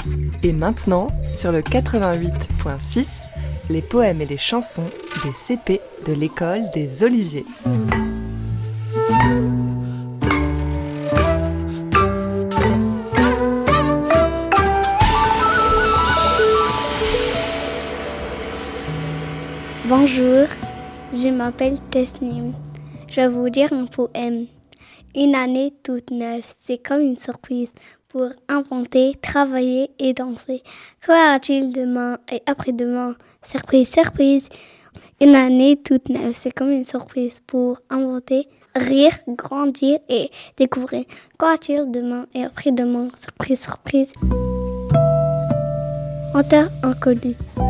Et maintenant, sur le 88.6, les poèmes et les chansons des CP de l'école des Oliviers. Bonjour, je m'appelle Tesnim. Je vais vous dire un poème. Une année toute neuve, c'est comme une surprise pour inventer, travailler et danser. Qu'aura-t-il demain et après-demain? Surprise, surprise. Une année toute neuve, c'est comme une surprise pour inventer, rire, grandir et découvrir. Qu'aura-t-il demain et après-demain? Surprise, surprise. Auteur inconnu.